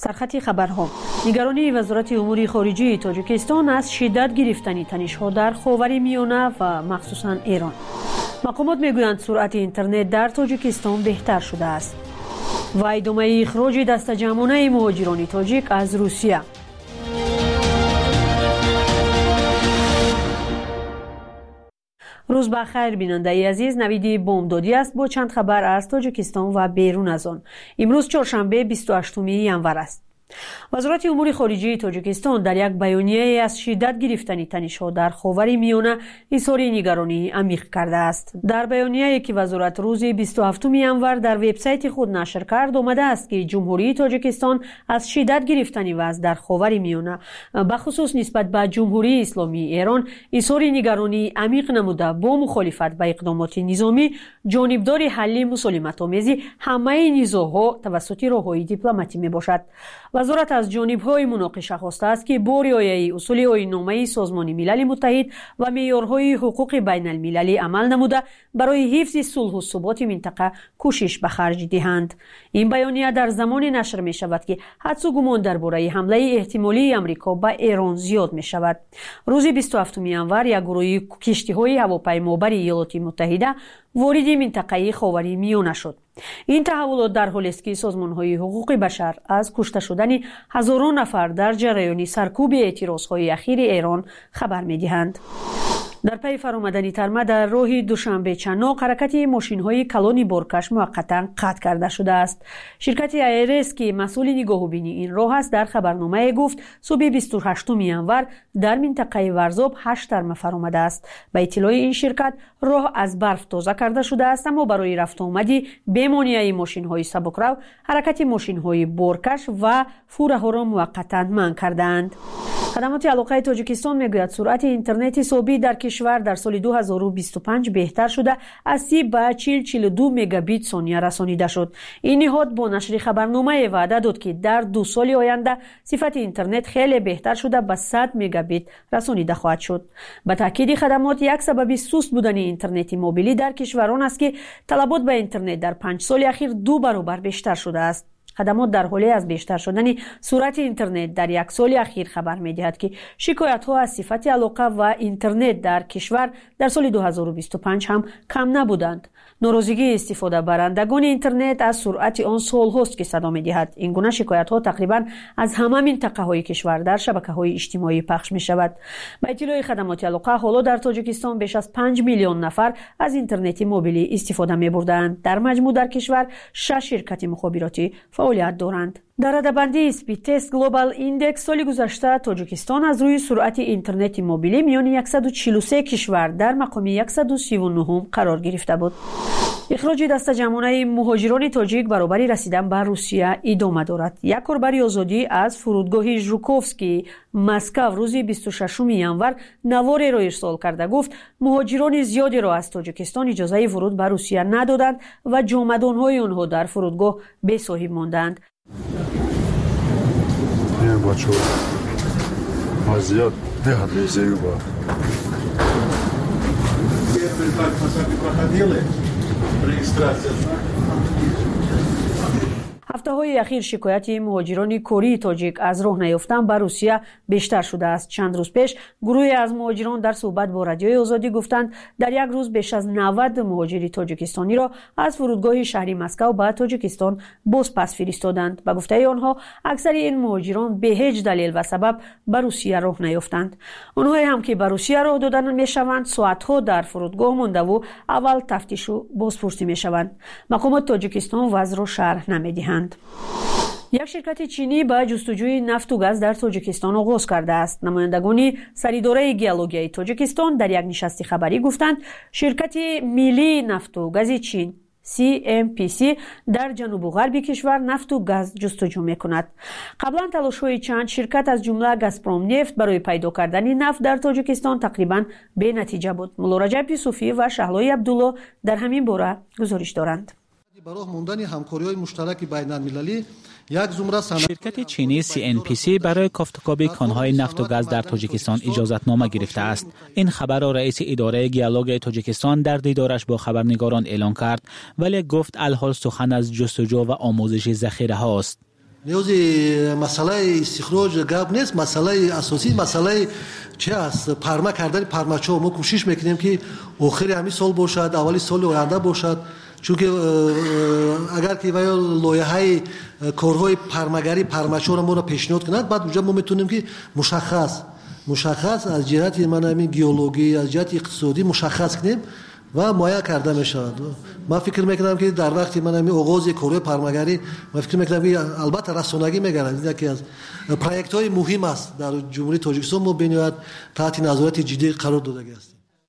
سرخط خبرها. نگرانی وزارت امور خارجه تاجیکستان از شدت گرفتن تنش‌ها در خاورمیانه و مخصوصاً ایران. مقامات میگویند سرعت اینترنت در تاجیکستان بهتر شده است. و ادامه اخراج دسته جمعانه مهاجران تاجیک از روسیه. روز بخیر بیننده عزیز، نوید بامدادی است با چند خبر از تاجیکستان و بیرون از آن. امروز چهارشنبه 28 ژانویه است. وزارت امور خارجه تاجیکستان در یک بیانیه از شدت گرفتن تنش‌ها در خاورمیانه اظهار نگرانی عمیق کرده است. در بیانیه‌ای که وزارت روز 27 ژانویه در وبسایت خود نشر کرد آمده است که جمهوری تاجیکستان از شدت گرفتن وضع در خاورمیانه به خصوص نسبت به جمهوری اسلامی ایران اظهار نگرانی عمیق نموده با مخالفت به اقدامات نظامی جانبدار حل مسالمت‌آمیز همه نزاع‌ها توسط راه‌های دیپلماتی میباشد. وزارت از جانب‌های مناقشه خواسته است که با رعایت اصول آیین‌نامه سازمان ملل متحد و معیارهای حقوق بین المللی عمل نموده برای حفظ صلح و ثبات منطقه کوشش به خرج دهند. این بیانیه در زمان نشر می شود که حدس و گمان درباره حمله احتمالی آمریکا به ایران زیاد می شود. روز 27 ژانویه یک گروه کشتی‌های هواپیمابر ایالات متحده وارد منطقه خاورمیانه شد. این تحولات در حالی است که سازمان‌های حقوق بشر از کشته شدن هزاران نفر در جریان سرکوب اعتراض‌های اخیر ایران خبر می‌دهند. در پی فرآمدن ترمه در راه دوشنبه چناق حرکت ماشین‌های کلان بارکش موقتا قطع کرده شده است. شرکت ایرس که مسئول نگاهبینی این راه است در خبرنامه گفت صبح 28 ژانویه در منطقه ورزاب 8 ترمه فرآمده است. به اطلاع این شرکت راه از برف تازه کرده شده است اما برای رفت و آمدی به مانعی ماشین‌های سبکرو حرکت ماشین‌های بارکش و فوره‌ها را موقتا منع کردند. خدمات علاقه تاجیکستان میگوید سرعت اینترنت حسابی در کشور در سال 2025 بهتر شده از 30 به 42 مگابیت ثانیه رسانیده شد. این نهاد با نشر خبرنامه وعده داد که در 2 سال آینده صفت اینترنت خیلی بهتر شده به 100 مگابیت رسانیده خواهد شد. به تاکید خدمات یک سبب سست بودن اینترنت موبیلی در کشوران است که طلبات به اینترنت در 5 سال اخیر 2 برابر بیشتر شده است. خدمات در حالی از بیشتر شدن سرعت اینترنت در 1 سال اخیر خبر می‌دهد که شکایت‌ها از صفت علاقه و اینترنت در کشور در سال 2025 هم کم نبودند. ناراضگی استفاده برندگان اینترنت از سرعت آن سال‌هاست که صدا می‌دهد. این گونه شکایت‌ها تقریباً از همه منطقه‌های کشور در شبکه‌های اجتماعی پخش می‌شود. به اطلاع خدمات علاقه حالا در تاجیکستان بیش از 5 میلیون نفر از اینترنت موبیلی استفاده می‌بردند. در مجموع در کشور 6 شرکت مخابراتی فعالیت دارند. در رده‌بندی اسپید تست گلوبال ایندکس سال گذشته تاجیکستان از روی سرعت اینترنت موبیلی میان 143 کشور در مقام 139 قرار گرفته بود. اخراج دسته جمعانه مهاجران تاجیک برابر رسیدن به روسیه ادامه دارد. یک کاربر آزادی از فرودگاه ژوکوفسکی مسکو روز 26 ژانویه نواری را ارسال کرده گفت مهاجران زیادی را از تاجیکستان اجازه ورود به روسیه ندادند و جامدان‌های آنها در فرودگاه بی صاحب ماندند. Я бачу азиат дегадезию ба. Регистрация. هفته‌های اخیر شکایت مهاجران کوری تاجیک از راه نیافتن به روسیه بیشتر شده است. چند روز پیش گروهی از مهاجران در صحبت با رادیوی آزادی گفتند در یک روز بیش از 90 مهاجر تاجیکستانی را از فرودگاه شهری مسکو به تاجیکستان باز پس فرستادند. به گفته آنها اکثر این مهاجران به هیچ دلیل و سبب به روسیه راه نیافتند. آنهایی هم که به روسیه راه دادن میشوند ساعت‌ها در فرودگاه مانده و اول تفتیش و بازپرسی میشوند. مقامات تاجیکستان وضع را شرح نمیدهند. یک شرکت چینی با جستجوی نفت و گاز در تاجیکستان آغاز کرده است. نمایندگان سریداره گئولوژی تاجیکستان در یک نشست خبری گفتند شرکت ملی نفت و گاز چین CNPC در جنوب و غرب کشور نفت و گاز جستجو می‌کند. قبلا تلاش‌های چند شرکت از جمله گازپروم نفت برای پیدا کردن نفت در تاجیکستان تقریباً به نتیجه بود. مولا رجب یوسفی و شهلای عبدالله در همین باره گزارش دارند. برای ماندن همکاری‌های مشترک بین‌المللی شرکت چینی CNPC برای کافتکاری کانهای نفت و گاز در تاجیکستان اجازتنامه گرفته است. این خبر را رئیس اداره گئولوژی تاجیکستان در دیدارش با خبرنگاران اعلام کرد، ولی گفت الحال سخن از جستجو و آموزش ذخیره هاست. نیازی مسئله استخراج گپ نیست، مسئله اساسی مسئله چه است؟ پرما کردن پرماچو. ما کوشش میکنیم که آخر همین سال باشد، اولی سال آینده باشد، چون که اگر که لایحه کارهای پرماگری پرماچو رو پیشنهاد کنند، بعد اونجا ما میتونیم که مشخص از جهت همین گیولوژی، از جهت اقتصادی مشخص کنیم و مایع کرده می شود. من فکر میکنم که در وقتی من همین آغاز کارهای پرماگری، من فکر میکنم که البته رسانگی میگردد یکی از پروژه های مهم است در جمهوری تاجیکستان. ما بنیاد تحت نظارت جدی قرار داده است.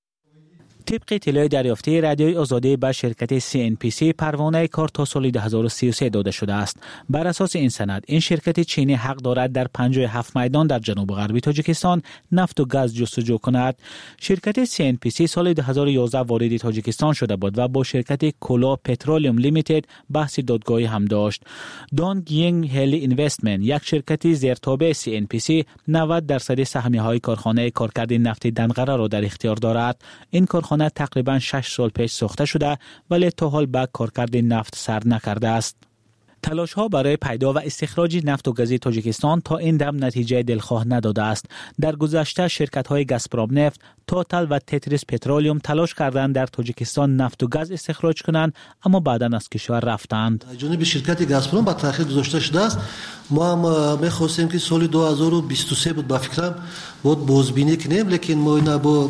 طبق اطلاع دریافتی رادیوی آزادی به شرکت CNPC پروانه کار تا سال 2033 داده شده است. بر اساس این سند این شرکت چینی حق دارد در 57 میدان در جنوب غربی تاجیکستان نفت و گاز جستجو کند. شرکت CNPC سال 2011 وارد تاجیکستان شده بود و با شرکت کولا پترولیوم لیمیتد بحث دادگاهی هم داشت. دونگینگ هلی اینوستمنت، یک شرکت زیرتابع CNPC، 90% سهمیه‌های کارخانه کارکرد نفت دنقره را در اختیار دارد. این کارخانه تقریباً 6 سال پیش ساخته شده ولی تا حال به کارکرد نفت سر نکرده است. تلاش ها برای پیدا و استخراج نفت و گاز تاجیکستان تا این دم نتیجه دلخواه نداده است. در گذشته شرکت های گازپروم نفت، توتال و تتریس پترولیوم تلاش کردند در تاجیکستان نفت و گاز استخراج کنند، اما بعداً از کشور رفتند. جانب شرکت گازپروم با تاخیر گذاشته شده است. ما هم می‌خواستیم که سال 2023 بود با فکرم بود بازبینی کنیم، لیکن ما اینا با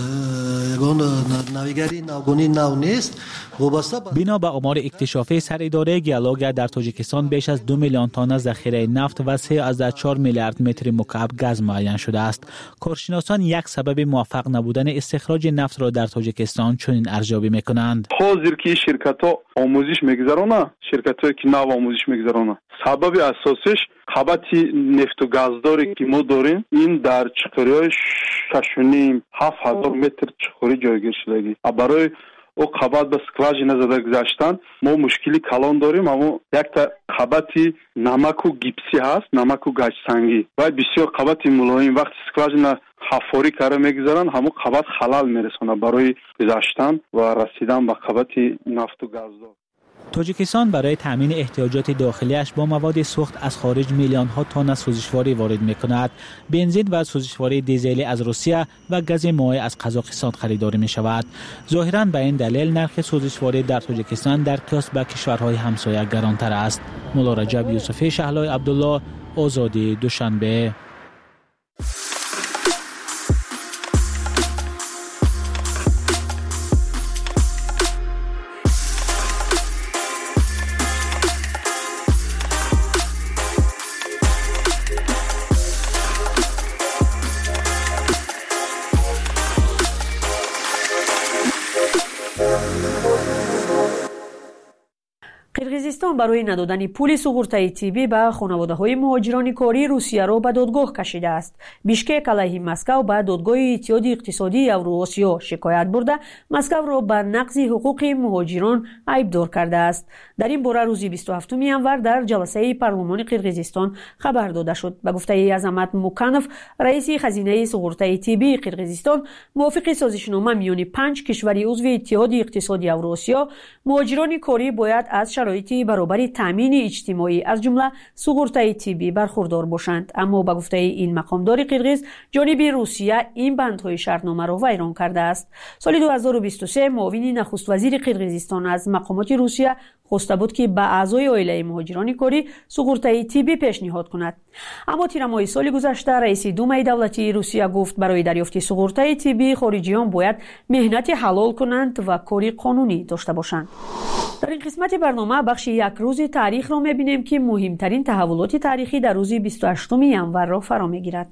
یگان ناویگری ناگونی ناو نیست. بنا به آمار اکتشافی سر اداره گیالوگ در تاجیکستان بیش از 2 میلیون تن ذخیره نفت و 3.4 میلیارد متر مکعب گاز معین شده است. کارشناسان یک سبب موفق نبودن استخراج نفت را در تاجیکستان چنین ارزیابی میکنند. حاضر که شرکت‌ها آموزش میگذرونه، شرکت‌هایی که نو آموزش میگذرونه، سبب اساسیش خباتی نفت و گازداری که ما داریم این در چقری‌های 6.5-7,000 متر چقری جایگیر شدگی. برای او خبات به سکواژینه زده گذاشتن ما مشکلی کلان داریم، اما یک تا خباتی نمک و گیپسی هست، نمک و گچ سنگی و بسیار خباتی ملایم وقتی سکواژینه حفاری کاره میگذارن همون خبات خلال میرسونه برای گذاشتن و رسیدن به خباتی نفت و گازدار. تاجیکستان برای تامین احتیاجات داخلیش با مواد سوخت از خارج میلیون ها تن سوزشواری وارد میکند. بنزین و سوزشواری دیزلی از روسیه و گاز مایع از قزاقستان خریداری می شود. ظاهراً به این دلیل نرخ سوزشواری در تاجیکستان در قیاس به کشورهای همسایه گرانتر است. مولا رجب یوسفی، شهلای عبدالله، آزادی، دوشنبه. قرقیزستان برای ندادن پول سقورتای تیبی به خانواده‌های مهاجران کاری روسیه را به دادگاه کشیده است. بیشکک علیه مسکو به دادگاه اتحاد اقتصادی اوراسیا شکایت برده مسکو را به نقض حقوق مهاجران عیبدار کرده است. در این باره روز 27 ینور در جلسه پارلمان قرقیزستان خبر داده شد. به گفته عظمت موکانوف، رئیس خزینه سقورتای تیبی قرقیزستان، موافق سازشنامه میان 5 کشور عضو اتحاد اقتصادی اوراسیا، مهاجران کاری باید از شرایطی برابر تامین اجتماعی از جمله سقورتای تیبی برخوردار باشند. اما به گفته این مقامدار قرقیز، جانب روسیه این بندهای شرطنامه را ویران کرده است. سال 2023 معاون نخست وزیر قرقیزستان از مقامات روسیه خواسته بود که به اعضای عائله مهاجران کاری سقورتای تیبی پیشنهاد کند. اما تیر ماه سال گذشته رئیس دومای دولتی روسیه گفت برای دریافت سقورتای تیبی خارجیان باید مهنت حلال کنند و کاری قانونی داشته باشند. در این قسمت برنامه بخش یک روز تاریخ را می‌بینیم که مهمترین تحولات تاریخی در روز 28 ینور را فرا می‌گیرد.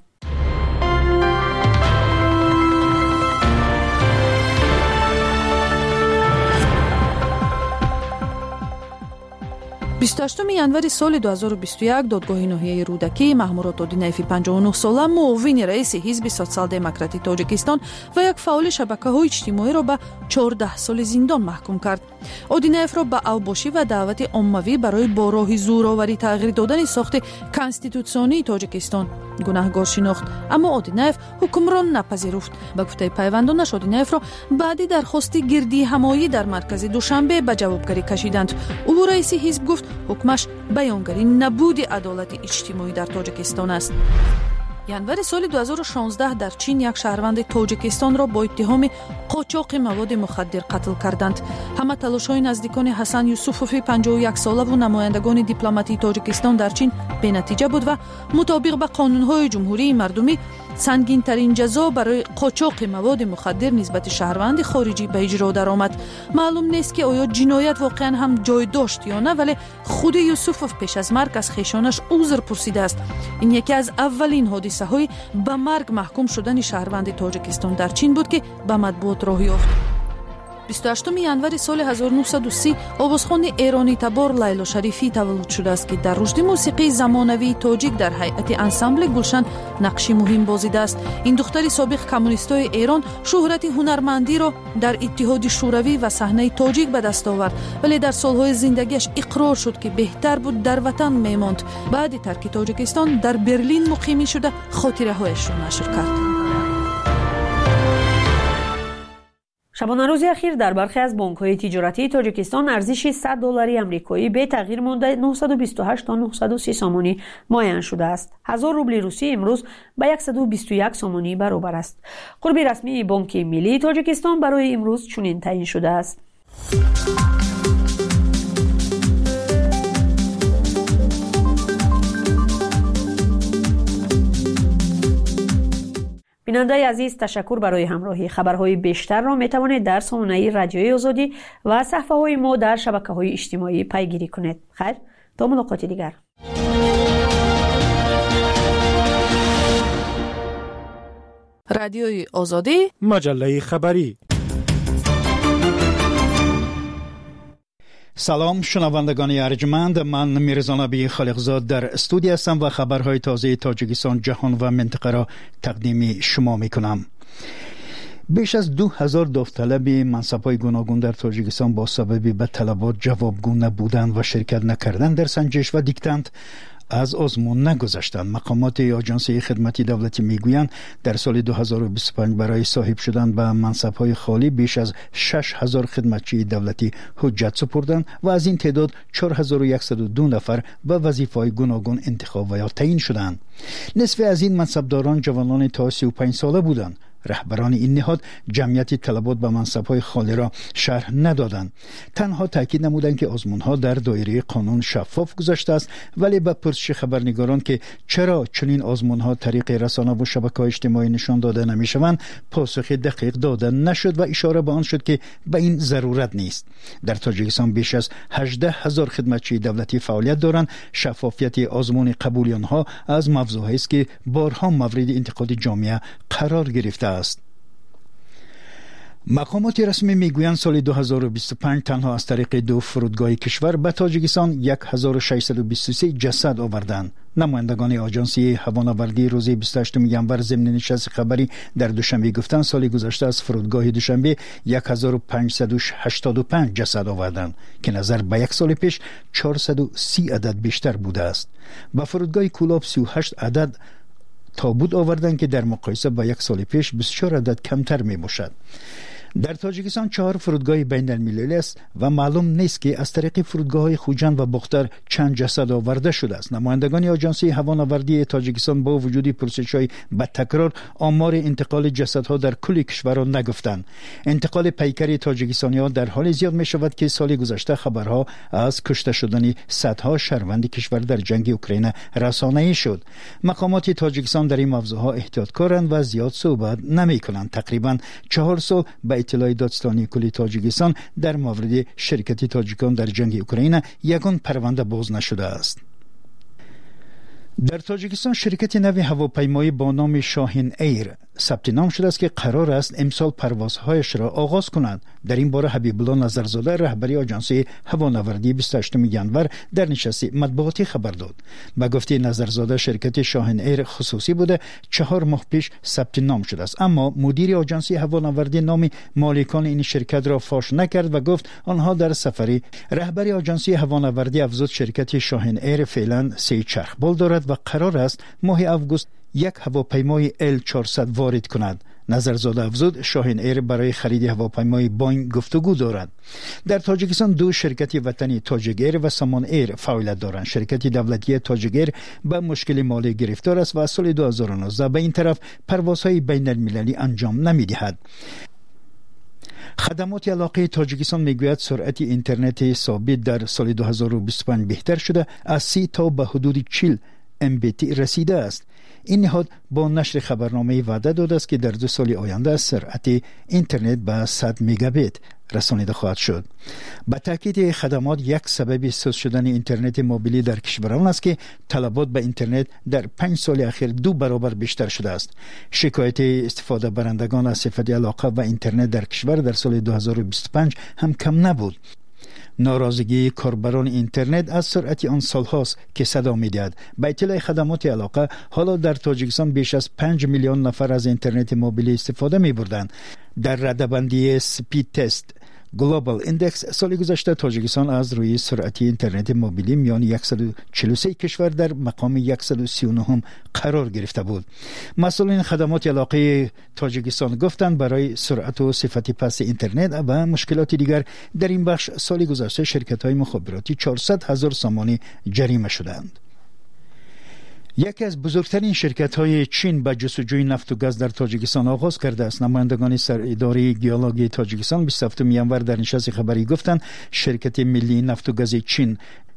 28 январи соли 2021 додгоҳи ноҳияи рӯдакӣ маҳмурод додинаеви 59 сола муовини раиси ҳизби социал-демократии тоҷикистон ва як фаъоли шабакаҳои иҷтимоиро ба 14 соли зиндон маҳкум кард. اودینایف را به اوباشی و دعوت عمومی برای با راه زورآوری تغییر دادن ساخت کنستیتوسیونی تاجیکستان گناهکار شناخت، اما اودینایف حکم را نپذیرفت. به گفته پیوندانش اودینایف را بعدی درخواست گردی همایی در مرکز دوشنبه به جوابگری کشیدند. او رئیس حزب گفت حکمش بیانگری نبود عدالت اجتماعی در تاجیکستان است. ینور سال 2016 در چین یک شهروند تاجیکستان را با اتهام قاچاق مواد مخدر قتل کردند. همه تلاش‌های نزدیکان حسن یوسفوفی 51 ساله و نمایندگان دیپلماتی تاجیکستان در چین بی‌نتیجه بود و مطابق با قانون‌های جمهوری مردمی سنگین‌ترین جزا برای قاچاق مواد مخدر نسبت شهروند خارجی به اجرا درآمد. معلوم نیست که آیا جنایت واقعا هم جای داشت یا نه، ولی خود یوسفوف پیش از مرگ از خویشانش عذر پرسیده است. این یکی از اولین حادثه‌های به مرگ محکوم شدن شهروند تاجیکستان در چین بود که به مطبوعات راه یافت. 28 ینور سال 1930 آوازخوان ایرانی تبار لیلا شریفی تولد شده است که در رشد موسیقی زمانوی تاجیک در هیئت انسامبل گلشن نقشی مهم بازیده است. این دختر سابق کمونیستای ایران شهرت هنرمندی را در اتحاد شوروی و صحنه تاجیک به دست آورد، ولی در سالهای زندگیش اقرار شد که بهتر بود در وطن میماند. بعد ترک تاجیکستان در برلین مقیم شده خاطره‌هایش را نشر کرد. شبانه روز اخیر در برخی از بانک‌های تجارتی تاجیکستان ارزش $100 آمریکایی به تغییر مانده 928 تا 930 سامانی معین شده است. 1000 روبل روسی امروز به 121 سامانی برابر است. قرب رسمی بانک ملی تاجیکستان برای امروز چنین تعیین شده است. بیننده عزیز، تشکر برای همراهی. خبرهای بیشتر را میتوانید در سامانه رادیوی آزادی و صفحه های ما در شبکه‌های اجتماعی پیگیری کنید. خیر، تا ملاقات دیگر. رادیوی آزادی، مجله خبری. سلام شنوندگان ارجمند، من میرزا نبی خالقزاد در استودیو هستم و خبرهای تازه تاجیکستان، جهان و منطقه را تقدیم شما میکنم. بیش از 2000 داوطلب منصب‌های گوناگون در تاجیکستان با سبب به طلبات جوابگو نبودن و شرکت نکردن در سنجش و دیکتنت از آزمون نگذشتند. مقامات آژانس خدمتی دولتی میگویند در سال 2025 برای صاحب شدن به منصب‌های خالی بیش از 6000 خدمتچی دولتی حجت سپردند و از این تعداد 4102 نفر به وظیفه‌های گوناگون انتخاب و یا تعیین شدند. نصف از این منصبداران جوانان تا 35 ساله بودند. رهبران این نهاد جمعیت طلبات به منصب‌های خالی را شرح ندادند. تنها تاکید نمودند که آزمون‌ها در دایره قانون شفاف گذشته است، ولی به پرسش خبرنگاران که چرا چنین آزمون‌ها طریق رسانه و شبکه‌های اجتماعی نشان داده نمی‌شوند، پاسخ دقیق داده نشد و اشاره به آن شد که به این ضرورت نیست. در تاجیکستان بیش از 18000 خدمتچی دولتی فعالیت دارند. شفافیت آزمون قبولی آنها از موضوعی است که بارها مورد انتقاد جامعه قرار گرفته است. مقامات رسمی میگویند سال 2025 تنها از طریق 2 فرودگاه کشور به تاجیکستان 1623 جسد آوردند. نمایندگان آژانس هوانوردی روز 28 ینور ضمن نشست خبری در دوشنبه گفتند سال گذشته از فرودگاه دوشنبه 1585 جسد آوردند که نظر به یک سال پیش 430 عدد بیشتر بوده است. به فرودگاه کولاب 38 عدد تابوت آوردن که در مقایسه با یک سال پیش 24 عدد کمتر می باشد. در تاجیکستان 4 فرودگاه بین المللی است و معلوم نیست که از طریق فرودگاه‌های خوجند و بختر چند جسد آورده شده است. نمایندگان آژانس هوانوردی تاجیکستان با وجود پرسش‌های به تکرار آمار انتقال جسدها در کل کشور را نگفتند. انتقال پیکر تاجیکستانی‌ها در حال زیاد می‌شود که سال گذشته خبرها از کشته شدن صدها شهروند کشور در جنگ اوکراین رسانه‌ای شد. مقامات تاجیکستان در این موضوعها احتیاطکارند و زیاد صحبت نمی‌کنند. تقریباً 4 سال به اطلاع دادستانی کلی تاجیکستان در مورد شرکت تاجیکان در جنگ اوکراین یگان پرونده باز نشده است. در تاجیکستان شرکت نوی هواپیمایی با نام شاهین ایر ثبت نام شده است که قرار است امسال پروازهایش را آغاز کنند. در این باره حبیب الله نظرزاده رهبری آژانس هوانوردی 28 ینور در نشست مطبوعاتی خبر داد. به گفته نظرزاده شرکت شاهین ایر خصوصی بوده 4 ماه پیش ثبت نام شده است، اما مدیر آژانس هوانوردی نام مالکان این شرکت را فاش نکرد و گفت آنها در سفری. رهبری آژانس هوانوردی افزود شرکت شاهین ایر فعلا 3 چرخبال دارد و قرار است ماه اوگوست یک هواپیمای L400 وارد کند. نظرزاده افزود شاهین ایر برای خرید هواپیمای باینگ گفتگو دارد. در تاجیکستان 2 شرکت وطنی تاجیک ایر و سامان ایر فعالیت دارند. شرکت دولتی تاجیک ایر به مشکل مالی گرفتار است و از سال 2019 به این طرف پروازهای بین المللی انجام نمی‌دهد. خدمات علاقه تاجیکستان میگوید سرعت اینترنت ثابت در سال 2025 بهتر شده، از 30 تا به حدود 40 MBT رسیده است. این نهاد با نشر خبرنامه وعده داده است که در 2 سال آینده سرعت اینترنت به 100 مگابیت رسانیده خواهد شد. به تاکید خدمات یک سبب سوس شدن اینترنت موبیلی در کشور آن است که طلبات به اینترنت در 5 سال اخیر 2 برابر بیشتر شده است. شکایت استفاده برندگان از صفت علاقه و اینترنت در کشور در سال 2025 هم کم نبود. ناراضگی کاربران اینترنت از سرعت آن سالهاست که صدا می‌دهد. به اطلاع خدمات علاقه حالا در تاجیکستان بیش از 5 میلیون نفر از اینترنت موبیلی استفاده می‌بردند. در رده‌بندی سپید تست گلوبال ایندکس سال گذشته تاجیکستان از روی سرعت اینترنت موبیلی میان 143 کشور در مقام 139 قرار گرفته بود. مسئولین خدمات علاقه تاجیکستان گفتند برای سرعت و صفت پست اینترنت و مشکلات دیگر در این بخش سال گذشته شرکت‌های مخابراتی 400,000 سامانی جریمه شدند. یکی از بزرگترین شرکت‌های چین به جستجوی نفت و گاز در تاجیکستان آغاز کرده است. نمایندگان سراداره گیولوژی تاجیکستان 27 ینور در نشست خبری گفتند شرکت ملی نفت و گاز چین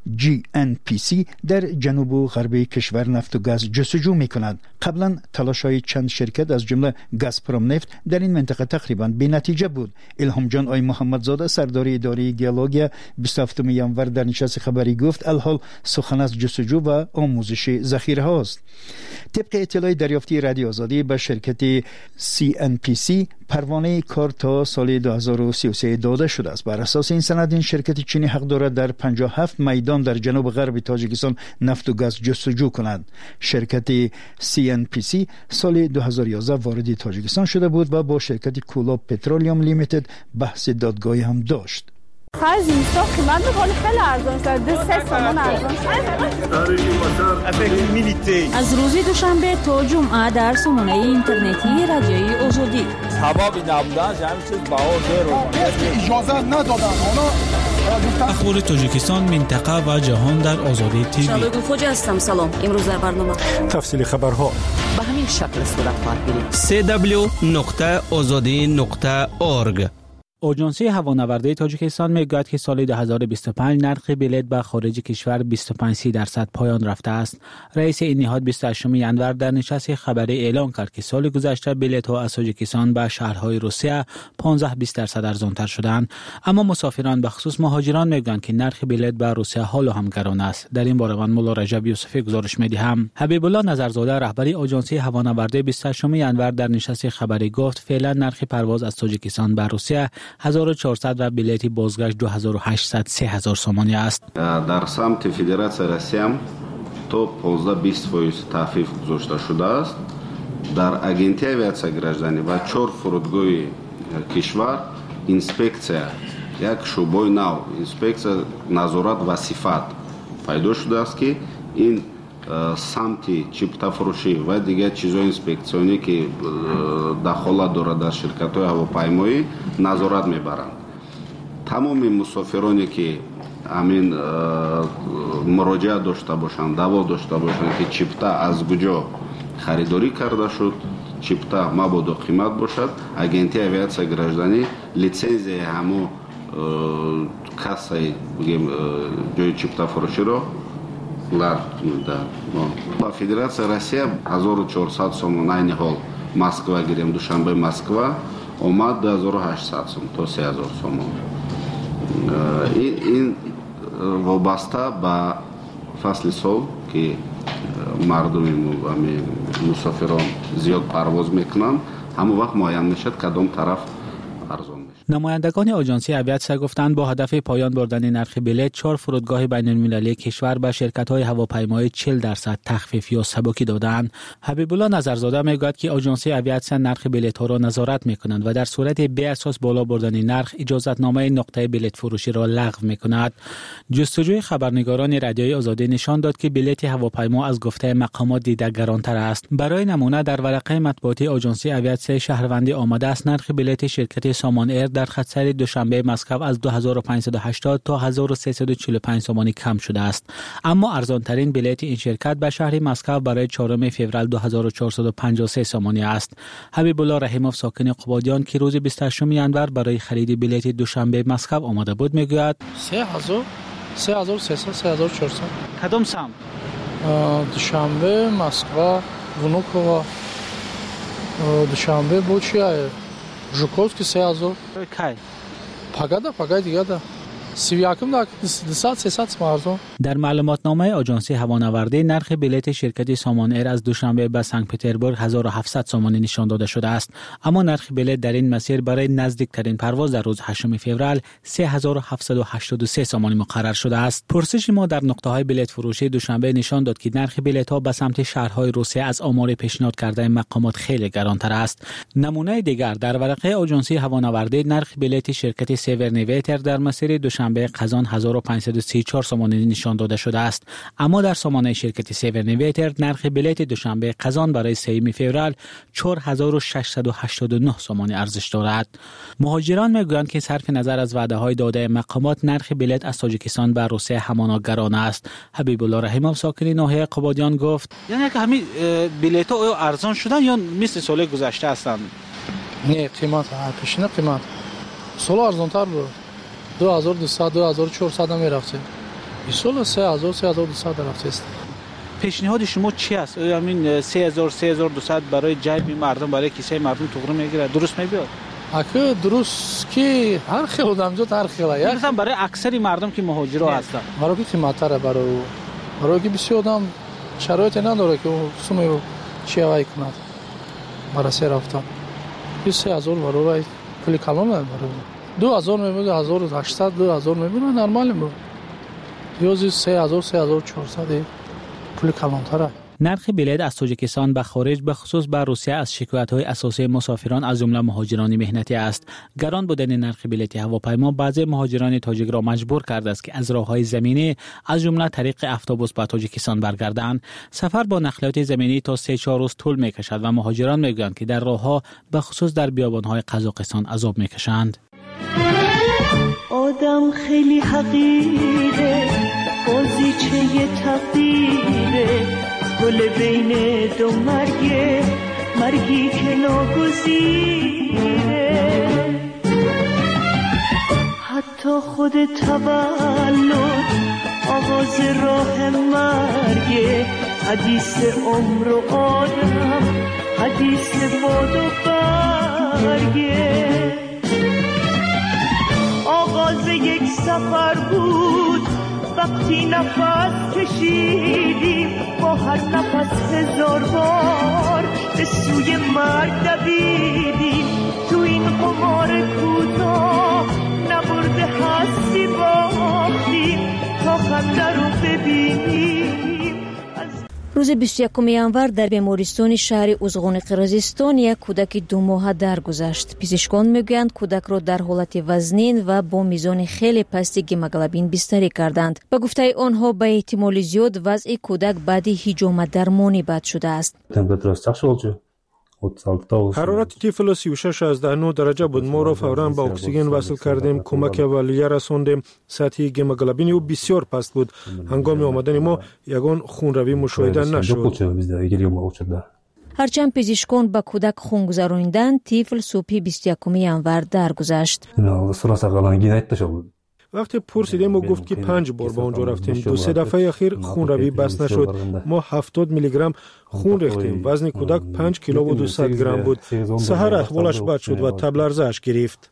GNPC در جنوب و غرب کشور نفت و گاز جستجو می‌کند. قبلا تلاش‌های چند شرکت از جمله گازپروم نفت در این منطقه تقریباً بی‌نتیجه بود. الهام جان آی محمدزاده سردار اداره گیولوژی 27 ینور در نشست خبری گفت الحال سخن از جستجو و آموزش ذخیره‌ها است. طبق اطلاع دریافتی رادیو آزادی به شرکت CNPC پروانه کار تا سال 2033 داده شده است. بر اساس این سند این شرکت چینی حق دارد در 57 میدان در جنوب غرب تاجیکستان نفت و گاز جستجو کند. شرکت CNPC سال 2011 وارد تاجیکستان شده بود و با شرکت کولا پترولیوم لیمیتد بحث دادگاهی هم داشت. خرج اینستا قیمت می‌کنه خیلی ارزان شده 3 سومن ارزان از روز دوشنبه تا جمعه در سامانه اینترنتی رادیوی آزادی سبب نبودن همین چیز بهار اجازه ندادن اخبار تاجیکستان منطقه و جهان در آزادی تیوی. شبگون خوجا هستم. سلام. امروز در برنامه تفصیل خبرها به همین شکل صورت خواهد گرفت. www.azadi.org آژانس هوانوردی تاجیکستان میگوید که سال 2025 نرخ بلیط به خارج کشور 25% پایان رفته است. رئیس این نهاد 28 ینور در نشست خبری اعلام کرد که سال گذشته بلیط ها از تاجیکستان به شهرهای روسیه 15-20% ارزانتر شدند، اما مسافران به خصوص مهاجران میگویند که نرخ بلیط به روسیه حالا هم گران است. در این باره مولا رجب یوسفی گزارش میدهم. حبیب الله نظرزاده رهبری آژانس هوانوردی 28 ینور در نشست خبری گفت فعلا نرخ پرواز از تاجیکستان به روسیه 1400 و بلیت بازگشت 2800-3000 سامانی است. در سمت فدراسیای روسیه تا 15-20% تخفیف گذاشته شده است. در агентстве авиации граждане و 4 فرودگاه کشور اینسپکسیا یک شعبه نو اینسپکسیا نظارت و صفت پیدا شده است که این سمت چیپتا فروشی و دیگر چیزهای اینسپکسیونی که دخالت دارد در شرکت‌های هواپیمایی نظارت میبرند. تمام مسافرانی که همین مراجعه داشته باشند، دعوا داشته باشند که چیپتا از کجا خریداری کرده شد، چیپتا مبادا قیمت باشد، агентстве авиации граждане лицензия همو کاسای جای چیپتا فروشی رو با فدراسیای روسیه 1400 سوم این حال مسکو گیریم دوشنبه مسکو اومد 2800 سوم تا 3000 سوم. این وابسته به فصل سال که мардуми мусофирон зиёд парвоз мекунанд, ҳамон вақт муайян мешавад кадом тараф арзон мешавад. نمایندگان آژانسی اویاتسا گفتند با هدف پایان بردن نرخ بلیط 4 فرودگاه بین‌المللی کشور به شرکت‌های هواپیمایی 40% تخفیف یا سبکی دادند. حبیب الله نظرزاده میگوید که آژانسی اویاتسا نرخ بلیط‌ها را نظارت می‌کنند و در صورت بی اساس بالا بردن نرخ اجازتنامه نقطه بلیط فروشی را لغو می‌کند. جستجوی خبرنگاران رادیوی آزادی نشان داد که بلیط هواپیما از گفته مقامات دیده گرانتر است. برای نمونه در ورقه مطبوعاتی آژانسی اویاتسا شهروندی آمده است نرخ بلیط شرکت سامان ایر در خط سیر دوشنبه مسکو از 2580 تا 1345 سومانی کم شده است، اما ارزان ترین بلیط این شرکت به شهر مسکو برای 4 فوریه 2453 سومانی است. حبیب الله رحیموف ساکن قبادیان که روز 28 ینور برای خرید بلیط دوشنبه مسکو آمده بود میگوید 3000 3300 3400 کدام سمت؟ دوشنبه مسکو ونوکووا دوشنبه بود چیه؟ Жуковский 3000. Кай. Пагада دیگه ده. 31 دا 200 مارزو. در معلوماتنامه آژانسی هوانوردی نرخ بلیط شرکت سامان ایر از دوشنبه به سن پترزبورگ 1700 سومانی نشان داده شده است، اما نرخ بلیط در این مسیر برای نزدیکترین پرواز در روز 8 فوریه 3783 سومانی مقرر شده است. پرسش ما در نقطه‌های بلیط فروشی دوشنبه نشان داد که نرخ بلیط‌ها به سمت شهرهای روسیه از آمار پیشنهاد کرده مقامات خیلی گرانتر است. نمونه دیگر در ورقه آژانسی هوانوردی نرخ بلیط شرکت سیورنیویتر در مسیر دوشنبه قزان 1534 سومانی نشان داده شده است، اما در سامانه شرکت سیورنیویتر نرخ بلیط دوشنبه قزان برای 3 فوریه 4689 سومانی ارزش دارد. مهاجران میگویند که صرف نظر از وعده‌های داده مقامات نرخ بلیط از تاجیکستان به روسیه همانا گران است. حبیب الله رحیموف ساکن ناحیه قبادیان گفت یعنی که همین بلیط‌ها ارزان شدن یا مثل سال گذشته هستند؟ نه، قیمت پیشینه قیمت سال ارزان‌تر بود. 2200 2400 هم میرفته. این سال 3000 3200 رفته است. پیشنهاد شما چی است؟ همین 3000 3200 برای جیب مردم، برای کیسه مردم توغره میگیره، درست میبیاد؟ اگه درست که هر خیلی آدمجات هر خیلی مثلا برای اکثر مردم که مهاجرا هستن برای که قیمت‌تره، برای که بسیار آدم شرایط نداره که سومو چی وای کنه برای سر رفتن. 3000 برای کلی کلان برای 2000 میبود 1800 2000 میبود نرمال بود. یوزی 3000 3400 پول کلانتره. نرخ بلیط از تاجیکستان به خارج به خصوص به روسیه از شکایت‌های اساسی مسافران از جمله مهاجران مهنتی است. گران بودن نرخ بلیط هواپیما بعضی مهاجران تاجیک را مجبور کرده است که از راه‌های زمینی از جمله طریق اتوبوس به تاجیکستان برگردند. سفر با نقلیات زمینی تا 3-4 روز طول می‌کشد و مهاجران می‌گویند که در راه‌ها به خصوص در بیابان‌های قزاقستان عذاب می‌کشند. آدم خیلی حقیره، بازیچه تقدیره، گل بین دو مرگی که ناگزیره. حتی خود تولد آغاز راه مرگه، حدیث عمر و آدم، حدیث باد و برگه. آغاز یک سفر بود وقتی نفس کشیدیم، با هر نفس 1000 بار به سوی مرگ دویدیم. تو این قمار کوتاه نبرده هستی باختیم تا خنده رو ببینیم. روز 21 январ در بیمارستان شهر ازغون قرقیزستان یک کودک 2 ماهه درگذشت. پزشکان میگویند کودک را در حالت وزنین و با میزان خیلی پست گیموگلوبین بستری کردند. به گفته آنها به احتمال زیاد وضع کودک بعد حجامت درمانی بد شده است. حرارت طفل 36.9 درجه بود. ما را فوراً با اکسیژن وصل کردیم، کمک اولیه رساندیم. سطح گیموگلوبین او بسیار پست بود. هنگام آمدن ما یگان خونروی مشاهده نشد. هرچند پزشکان به کودک خون گذراندند، طفل صبح 21 ینور درگذشت. وقتی پرسیدیم و گفت که 5 بار با اونجا رفتیم. 2-3 دفعه اخیر خون روی بس نشد. ما 70 میلی گرم خون ریختیم. وزن کودک 5 کیلو و 200 گرم بود. سحر احوالش بد شد و تب لرزه‌اش گرفت.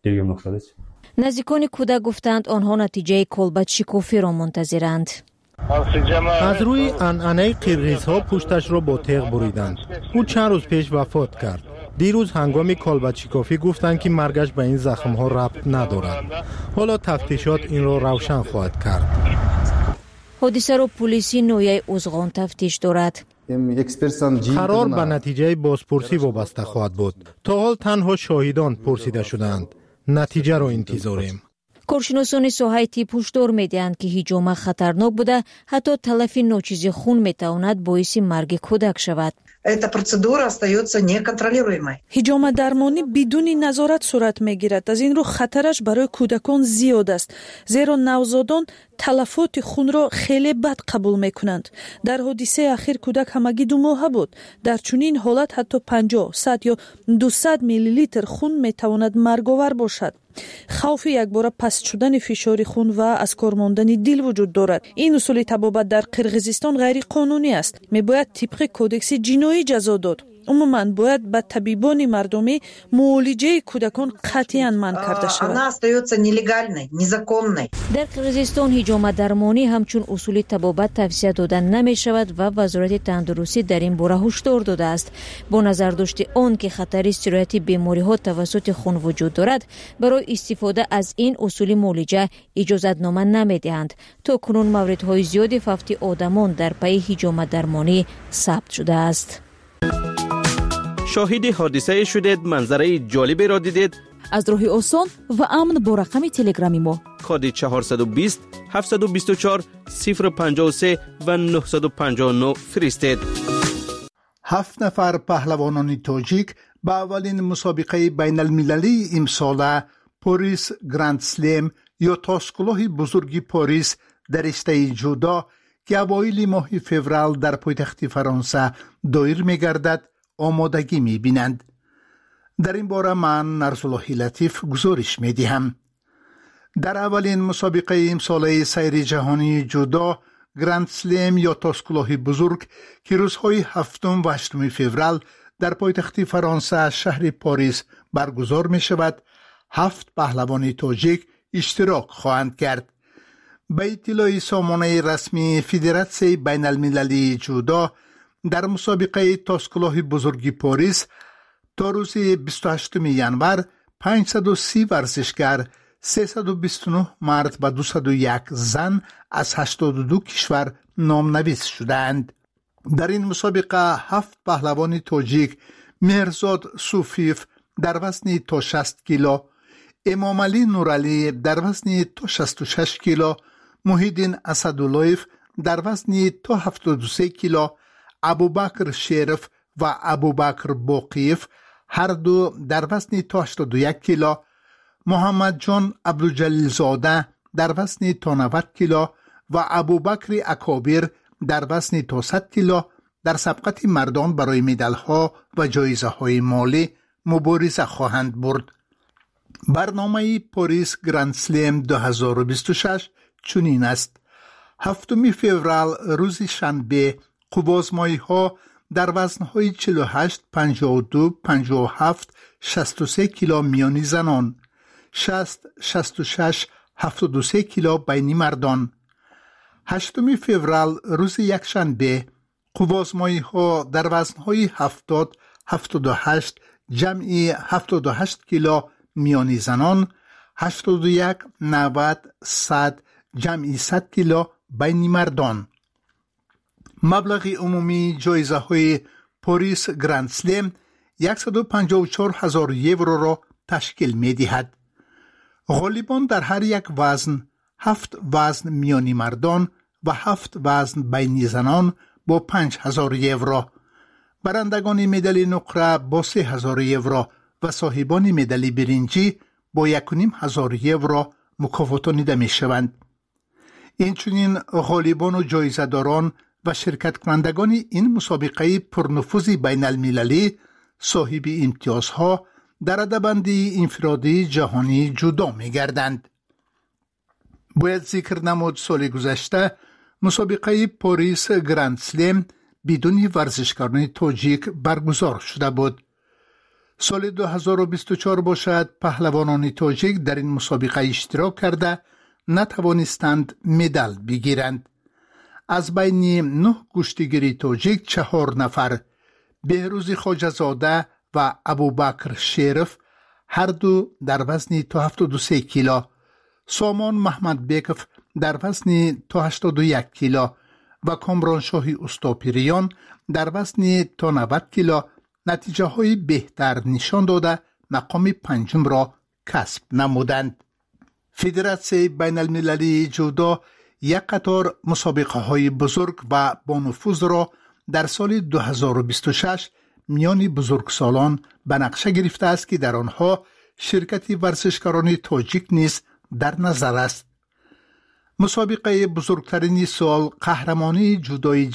نزدیکان کودک گفتند آنها نتیجه کالبد شکافی را منتظرند. از روی عنعنه قرقیزها پوستش را با تیغ بریدند. او چند روز پیش وفات کرد. دیروز هنگام کالبچیکوفی گفتند که مرگش به این زخم‌ها ربط ندارد. حالا تفتیشات این را روشن خواهد کرد. حادثه را پلیسی نویه ازغان تفتیش دارد. قرار به نتیجه بازپرسی وابسته خواهد بود. تا حال تنها شاهدان پرسیده شدند. نتیجه را انتظاریم. کارشناسان ساحه طب هشدار می‌دهند که هجوم خطرناک بوده، حتی تلف ناچیز خون میتواند باعث مرگ کودک شود. Эта процедура остается неконтролируемой. هجوم درمانی بدون نظارت صورت میگیرد. از این رو خطرش برای کودکان زیاد است، زیرا نوزادان تلفات خون را خیلی بد قبول میکنند. در حادثه اخیر کودک همگی 2 ماهه بود. در چنین حالت حتی 50, 100 یا 200 میلی لیتر خون میتواند مرگاور باشد. خوف یک بار پست شدن فشار خون و از کار ماندن دل وجود دارد. این اصول طبابت در قرقیزستان غیر قانونی است. میباید طبق کودکس جنایی جزا داد. عموما باید به طبیبان مردمی معالجه کودکان قطعاً منع کرده شود. Она остается нелегальной, незаконной. در قرقیزستان هجوم درمانی همچون اصول طبابت توصیه دادن نمی شود و وزارت تندرستی در این باره هشدار داده است. با نظر داشته آن که خطر سرایت بیماری ها توسط خون وجود دارد، برای استفاده از این اصول معالجه اجازت نامه نمی دهند. تا کنون موردهای زیادی فوت آدمان در پی هجوم درمانی ثبت شده است. شاهد حادثه شدید، منظره جالبی را دیدید؟ از راه آسان و امن با رقم تلگرامی ما کد 420 724 053 و 959 فرستید. 7 نفر پهلوانان تاجیک به اولین مسابقه بین المللی امساله پاریس گراند سلم یا تاسکلاه بزرگی پاریس در رشته جودو که اوایل ماه فوریه در پایتخت فرانسه دایر می‌گردد آمادگی می‌بینند. در این باره من نرسالله لطیف گزارش می‌دهم. در اولین مسابقه امساله سیر جهانی جودو گراند سلم یا تاسکلاه بزرگ که روزهای 7 و 8 فوریه در پایتخت فرانسه شهر پاریس برگزار می‌شود، 7 پهلوان تاجیک اشتراک خواهند کرد. به اطلاع سامانه رسمی فدراسیون بین المللی جودو، در مسابقه تاسکلاه بزرگی پاریس تا روز 28 ینور 530 ورزشگر، 329 مرد و 201 زن از 82 کشور نامنویس شدند. در این مسابقه 7 پهلوان تاجیک مهرزاد صوفیف در وزن تا 60 کیلو، امام علی نورعلی در وزن تا 66 کیلو، محیدین اسداللهیف در وزن تا 73 کیلو، ابوبکر شریف و ابوبکر باقیف هر دو در وزن تا 81 کیلو، محمد جان عبدالجلیل زاده در وزن تا 90 کیلو و ابوبکر اکابر در وزن تا 100 کیلو در سبقت مردان برای مدال ها و جایزه های مالی مبارزه خواهند برد. برنامه پاریس گراند سلم 2026 چنین است: 7 فوریه روز شنبه قوازمایی ها در وزن‌های 48, 52, 57, 63 کیلو میانی زنان، 60, 66, 73 کیلو بین مردان. 8 فوریه روز یکشنبه قوازمایی ها در وزن‌های 70, 78, جمعی 78 کیلو میانی زنان، 81, 90, 100 جمعی 100 کیلو بین مردان. مبلغ عمومی جایزه های پاریس گراند سلم 154,000 یورو را تشکیل می دهد. غالبان در هر یک وزن 7 وزن میانی مردان و 7 وزن بین زنان با 5,000 یورو، برندگان مدال نقره با 3,000 یورو و صاحبان مدال برنجی با 1,500 یورو مکافاتانیده می شوند. اینچنین غالبان و جایزه داران و شرکت کنندگان این مسابقه پرنفوذ بین المللی صاحب امتیازها در رده‌بندی انفرادی جهانی جودو می گردند. باید ذکر نمود سال گذشته مسابقه پاریس گراند سلم بدون ورزشکاران تاجیک برگزار شده بود. سال 2024 باشد پهلوانان تاجیک در این مسابقه اشتراک کرده نتوانستند مدال بگیرند. از بین 9 کشتیگیر تاجیک 4 نفر بهروز خواجه‌زاده و ابوبکر شریف هر دو در وزن تا 73 کیلو، سامان محمد بیکف در وزن تا 81 کیلو و کامران شاهی استاپیریان در وزن تا 90 کیلو نتیجه های بهتر نشان داده مقام 5 را کسب نمودند. فدراسیون بین المللی جودو یک قطار مسابقه های بزرگ و با نفوذ را در سال 2026 میان بزرگسالان به نقشه گرفته است که در آنها شرکت ورزشکاران تاجیک نیز در نظر است. مسابقه بزرگترین سال قهرمانی جودوی